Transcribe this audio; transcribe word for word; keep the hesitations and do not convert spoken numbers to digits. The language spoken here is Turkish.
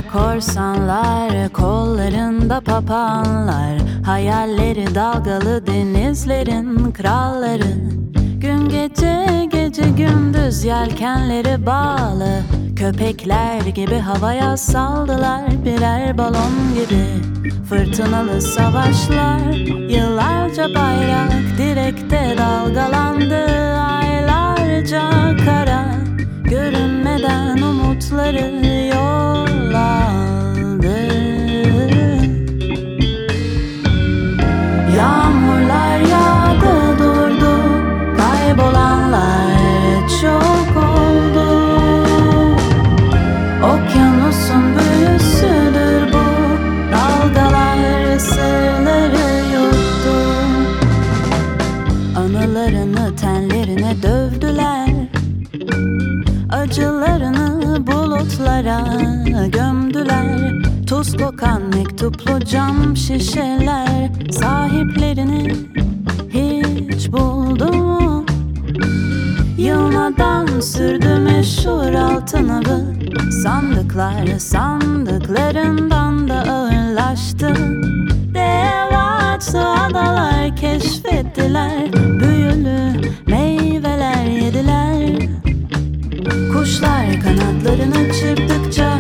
Sularda korsanlar, kollarında papağanlar, hayalleri dalgalı denizlerin kralları. Gün gece, gece gündüz yelkenleri bağlı, köpekler gibi havaya saldılar birer balon gibi. Fırtınalı savaşlar, yıllarca bayrak direkte dalgalandı. Aylarca kara, görünmeden umutları yol aldı. Yağmurlar yağdı durdu, kaybolanlar çok oldu. Okyanusun büyüsüdür bu, dalgalar sırları yuttu. Anılarını tenlerine dövdüler, acılarını bulutlara gömdüler. Tuz kokan mektuplu cam şişeler sahiplerini hiç buldu mu? Yılmadan sürdü meşhur altın avı, sandıklar sandıklarından da ağırlaştı. Devasa adalar keşfettiler, büyülü meyveler yediler. Kuşlar kanatlarını çırptıkça